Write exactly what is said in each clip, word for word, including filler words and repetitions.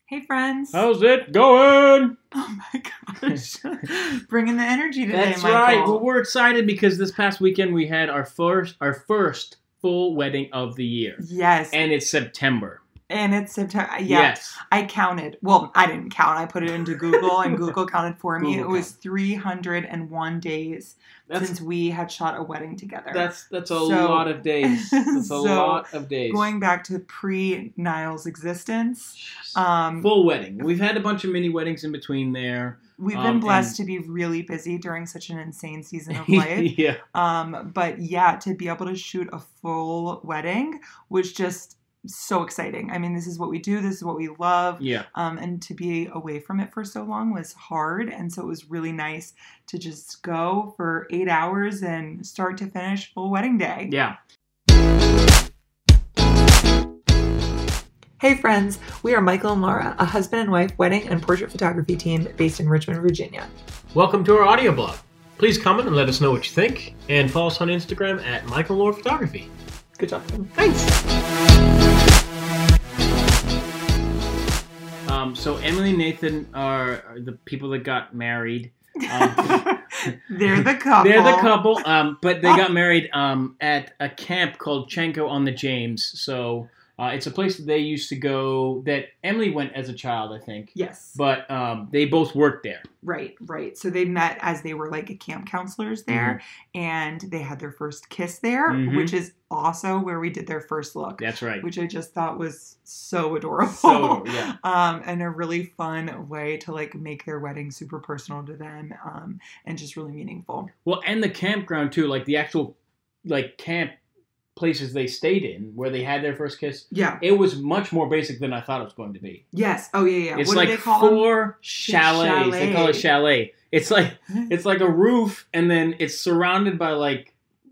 Hey, friends. How's it going? Oh, my gosh. Bringing the energy today, That's Michael. right. Well, we're excited because this past weekend we had our first our first full wedding of the year. Yes. And it's September. And it's September. Yeah. Yes. I counted. Well, I didn't count. I put it into Google, and Google counted for me. Google it was three hundred one days that's, since we had shot a wedding together. That's that's a so, lot of days. That's a so lot of days. Going back to pre-Niall's existence. Um, Full wedding. We've had a bunch of mini weddings in between there. We've been um, blessed and... to be really busy during such an insane season of life. yeah. Um, but yeah, to be able to shoot a full wedding was just so exciting. I mean, this is what we do. This is what we love. Yeah. Um, and to be away from it for so long was hard. And so it was really nice to just go for eight hours and start to finish full wedding day. Yeah. Hey friends, we are Michael and Laura, a husband and wife wedding and portrait photography team based in Richmond, Virginia. Welcome to our audio blog. Please comment and let us know what you think. And follow us on Instagram at Michael and Laura Photography. Good job. Thanks. Um, so Emily and Nathan are, are the people that got married. Um, they're the couple. They're the couple, um, but they got married um, at a camp called Chenko on the James. So uh, it's a place that they used to go, that Emily went as a child, I think. Yes. But um, they both worked there. Right, right. So they met as they were like camp counselors there, mm-hmm. and they had their first kiss there, mm-hmm. which is also where we did their first look. That's right. Which I just thought was so adorable. So, yeah. um, and a really fun way to like make their wedding super personal to them, um, and just really meaningful. Well, and the campground too, like the actual like camp places they stayed in where they had their first kiss. Yeah. It was much more basic than I thought it was going to be. Yes. Oh yeah, yeah. It's what like do they call four them? chalets. Chalet. They call it chalet. It's like it's like a roof, and then it's surrounded by like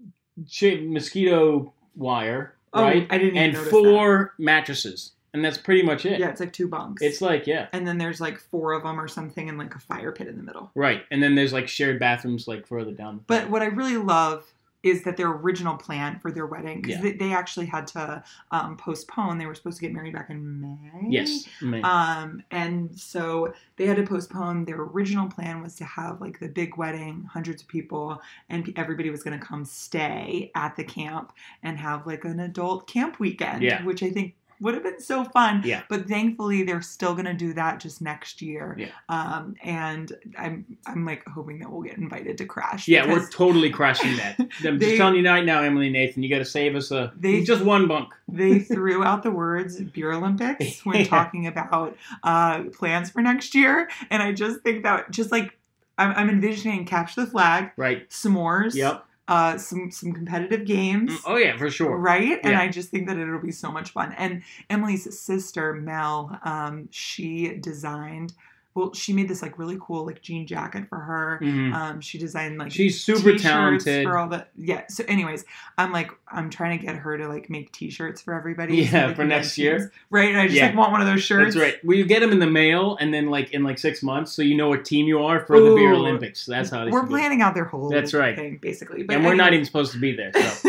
mosquito wire, oh, right? I didn't even and notice four that. mattresses. And that's pretty much it. Yeah, it's like two bunks. It's like, yeah. And then there's like four of them or something, and like a fire pit in the middle. Right. And then there's like shared bathrooms like further down. But what I really love is that their original plan for their wedding, because yeah. they, they actually had to um, postpone. They were supposed to get married back in May. Yes. May. Um, and so they had to postpone. Their original plan was to have like the big wedding, hundreds of people, and everybody was going to come stay at the camp and have like an adult camp weekend, yeah. which I think would have been so fun. Yeah. But thankfully they're still going to do that just next year. Yeah. Um, and I'm, I'm like hoping that we'll get invited to crash. Yeah, we're totally crashing that. I'm they, just telling you right now, Emily and Nathan, you got to save us a, they, just one bunk. They threw out the words Beer Olympics when yeah. talking about uh, plans for next year. And I just think that just like, I'm, I'm envisioning capture the flag. Right. S'mores. Yep. Uh, some some competitive games. Oh, yeah, for sure. Right? And yeah. I just think that it'll be so much fun. And Emily's sister, Mel, um, she designed... Well, she made this like really cool like jean jacket for her. Mm-hmm. Um, she designed like she's super t-shirts talented for all the yeah. So, anyways, I'm like I'm trying to get her to like make T-shirts for everybody. Yeah, so for next year, right? And I just yeah. like want one of those shirts. That's right. We get them in the mail, and then like in like six months, so you know what team you are for Ooh. the Beer Olympics. That's how they we're planning out their whole That's right. thing basically. But and we're anyways, not even supposed to be there. So.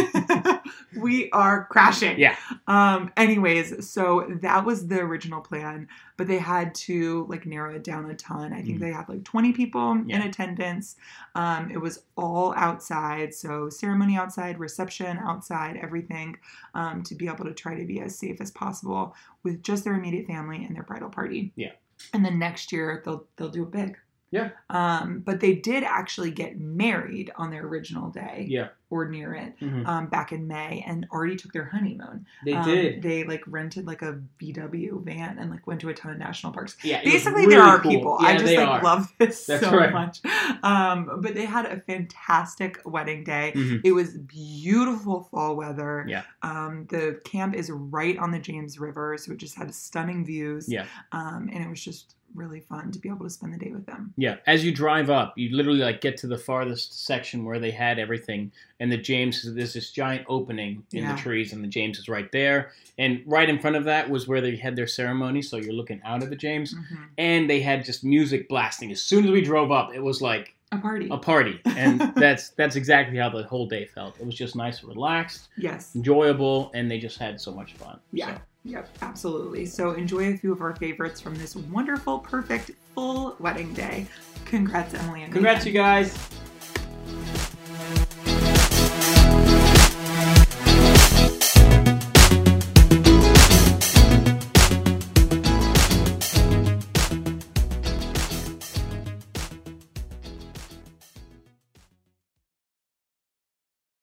We are crashing. Yeah. Um, anyways, so that was the original plan, but they had to like narrow it down a ton. I think mm. they had like twenty people yeah. in attendance. Um, it was all outside. So ceremony outside, reception outside, everything, um, to be able to try to be as safe as possible with just their immediate family and their bridal party. Yeah. And then next year they'll, they'll do it big. Yeah. Um, but they did actually get married on their original day. Yeah. Or near it. Mm-hmm. Um, back in May and already took their honeymoon. They um, did. They like rented like a V W van and like went to a ton of national parks. Yeah. Basically really there are cool. people. Yeah, I just they like are. love this That's so right. much. Um, but they had a fantastic wedding day. Mm-hmm. It was beautiful fall weather. Yeah. Um, the camp is right on the James River, so it just had stunning views. Yeah. Um, and it was just really fun to be able to spend the day with them. Yeah. As you drive up, you literally like get to the farthest section where they had everything, and the James, there's this giant opening in yeah. the trees, and the James is right there. And right in front of that was where they had their ceremony, so you're looking out of the James. Mm-hmm. And they had just music blasting. As soon as we drove up, it was like a party. A party. And that's that's exactly how the whole day felt. It was just nice, relaxed, yes, enjoyable, and they just had so much fun. Yeah. So. Yep, absolutely. So enjoy a few of our favorites from this wonderful, perfect, full wedding day. Congrats, Emily and Congrats, Nathan. you guys.